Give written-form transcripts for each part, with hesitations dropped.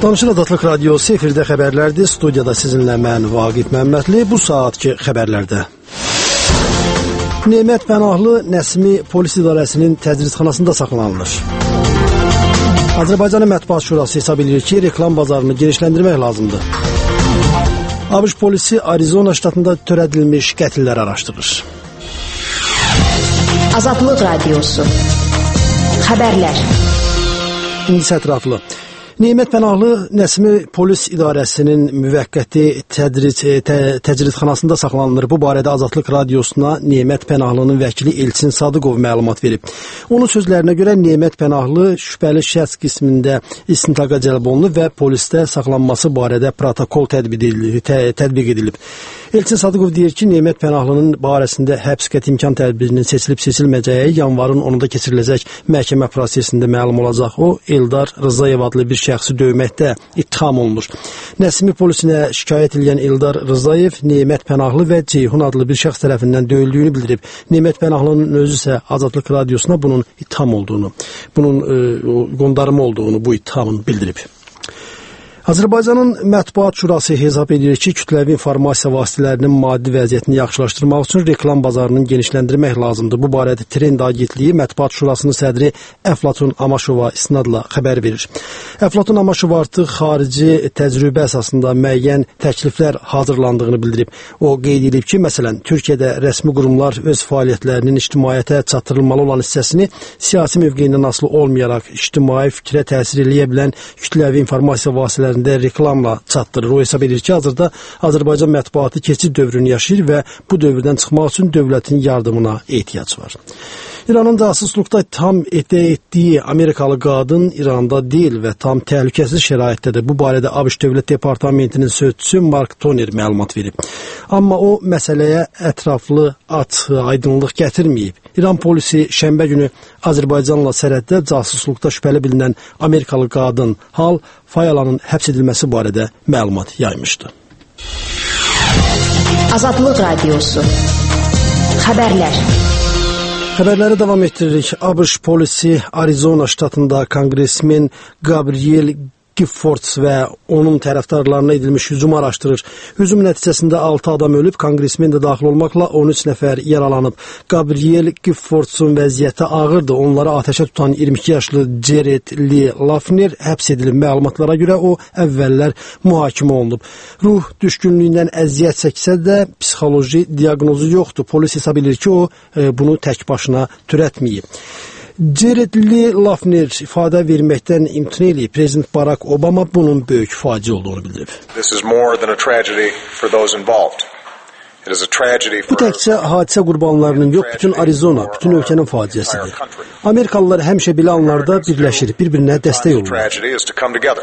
Danışır Azadlıq Radiosu efirdə xəbərlərdir. Studiyada sizinlə mən Vaqif Məmmədli. Bu saatki xəbərlərdə. Nemət Pənahlı Nəsimi Polis İdarəsinin təcridxanasında saxlanılır. Azərbaycanın Mətbuat Şurası hesab edir ki, reklam bazarını genişləndirmək lazımdır. ABŞ polisi Arizona ştatında törədilmiş qətilləri araşdırır. Azadlıq Radiosu xəbərlər. İndi ətraflı. Nemət Pənahlı Nəsimi Polis İdarəsinin müvəqqəti təcridxanasında saxlanılır. Bu barədə Azadlıq Radiosuna Nemət Pənahlının vəkili Elçin Sadıqov məlumat verib. Onun sözlərinə görə Nemət Pənahlı şübhəli şəxs qismində istintaqa cəlb olunub və polisdə saxlanması barədə protokol tətbiq edilib. Elçin Sadıqov deyir ki, Nemət Pənahlının barəsində həbs qəti imkan tədbirinin seçilib-seçilməyəcəyi yanvarın 10-da keçiriləcək məhkəmə prosesində məlum olacaq. O, Eldar Rızayev adlı bir şəxsi döyməkdə ittiham olunur. Nəsimi polisinə şikayət edən Eldar Rızayev Nemət Pənahlı və Ceyhun adlı bir şəxs tərəfindən döyüldüyünü bildirib. Nemət Pənahlının özü isə Azadlıq Radiosuna bunun ittiham olduğunu, bunun qondarma olduğunu, bu ittihamın bildirib. Azərbaycanın Mətbuat Şurası hesab edir ki, kütləvi informasiya vasitələrinin maddi vəziyyətini yaxşılaşdırmaq üçün reklam bazarının genişləndirmək lazımdır. Bu barədə Trend Agentliyi Mətbuat Şurasının sədri Əflatun Amaşova isnadla xəbər verir. Əflatun Amaşov artıq xarici təcrübə əsasında müəyyən təkliflər hazırlandığını bildirib. O qeyd edib ki, məsələn, Türkiyədə rəsmi qurumlar öz fəaliyyətlərinin ictimaiyyətə çatdırılmalı olan hissəsini siyasi mövqeyindən asılı olmayaraq ictimai fikrə təsir eləyə bilən kütləvi informasiya vasitələri reklamla çatdırır. O hesab edir ki, hazırda Azərbaycan mətbuatı keçid dövrünü yaşayır və bu dövrdən çıxmaq üçün dövlətin yardımına ehtiyac var. İranın casusluqda ittiham etdiyi Amerikalı qadın İranda deyil və tam təhlükəsiz şəraitdədir. Bu barədə ABŞ Dövlət Departamentinin sözçüsü Mark Toner məlumat verib. Amma o məsələyə ətraflı aydınlıq gətirməyib. İran polisi şənbə günü Azərbaycanla sərhəddə casusluqda şübhəli bilinən Amerikalı qadın Hal Fayalanın həbs edilməsi barədə məlumat yaymışdı. Azadlıq Radiosu xəbərlər. Xəbərləri davam etdiririk. ABŞ polisi Arizona ştatında konqresmen Gabriel Giffords və onun tərəfdarlarına edilmiş hücumu araşdırır. Hücum nəticəsində 6 adam ölüb, konqresmen də daxil olmaqla 13 nəfər yaralanıb. Gabriel Giffordsun vəziyyəti ağırdır. Onları atəşə tutan 22 yaşlı Jared Lee Lafner həbs edilib. Məlumatlara görə o əvvəllər mühakimə olunub. Ruh düşkünlüyündən əziyyət çəksə də psixoloji diaqnozu yoxdur. Polis hesab edir ki, o bunu tək başına törətməyib. Jared Lee Lafner ifadə verməkdən imtina eləyib. Prezident Barack Obama bunun böyük faciə olduğunu bildirib. Bu təkcə hadisə qurbanlarının yox, bütün Arizona, bütün ölkənin faciəsidir. Amerikalılar həmişə belə anlarda birləşir, bir-birinə dəstək olurlar.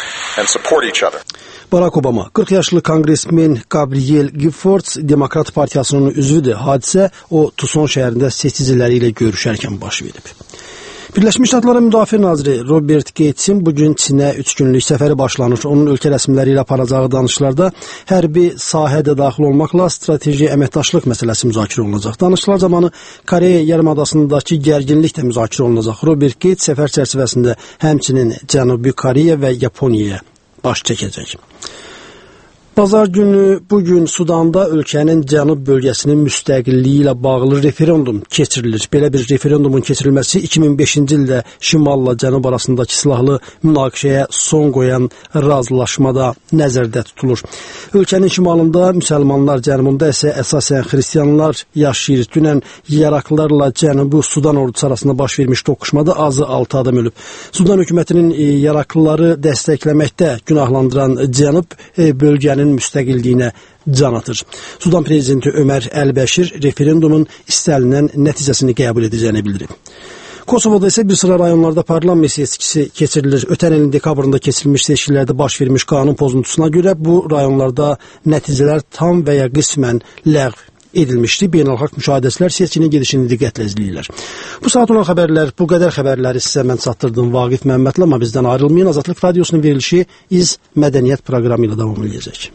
Barack Obama, 40 yaşlı konqresmen Gabriel Giffords Demokrat Partiyasının üzvüdür. Hadisə o Tucson şəhərində seçiciləri ilə görüşərkən baş verib. Birləşmiş Ştatların Müdafiə naziri Robert Gatesin bugün Çinə 3 günlük səfəri başlanır. Onun ölkə rəsmiləri ilə aparacağı danışıqlarda hərbi sahədə daxil olmaqla strateji əməkdaşlıq məsələsi müzakirə olunacaq. Danışıqlar zamanı Koreya yarımadasındakı gərginlik də müzakirə olunacaq. Robert Gates səfər çərçivəsində həmçinin Cənubi Koreya və Yaponiyaya baş çəkəcək. Bazar günü bugün Sudanda ölkənin cənub bölgəsinin müstəqilliyi ilə bağlı referendum keçirilir. Belə bir referendumun keçirilməsi 2005-ci ildə şimalla cənub arasındakı silahlı münaqişəyə son qoyan razılaşmada nəzərdə tutulur. Ölkənin şimalında müsəlmanlar, cənubunda isə əsasən xristianlar yaşayır. Dünən yaraqlılarla Cənubi Sudan ordusu arasında baş vermiş toqquşmada azı 6 adam ölüb. Sudan hökumətinin yaraqlıları dəstəkləməkdə günahlandıran cənub bölgənin müstəqilliyinə can atır. Sudan prezidenti Ömər Əl-Bəşir referendumun istənilən nəticəsini qəbul edəcəyini bildirib. Kosovada isə bir sıra rayonlarda parlament seçkisi keçirilir. Ötən ilin dekabrında keçirilmiş seçkilərdə baş vermiş qanun pozuntusuna görə bu rayonlarda nəticələr tam və ya qismən ləğv edilmişdi. Beynəlxalq müşahidəçilər seçkinin gedişini diqqətlə izləyirlər. Bu saat olan xəbərlər, bu qədər xəbərləri sizə mən çatdırdım Vaqif Məmmədli, amma bizdən ayrılmayın. Azadlıq Radiosunun verilişi İz Mədəniyyət proqramı ilə davam edəcək.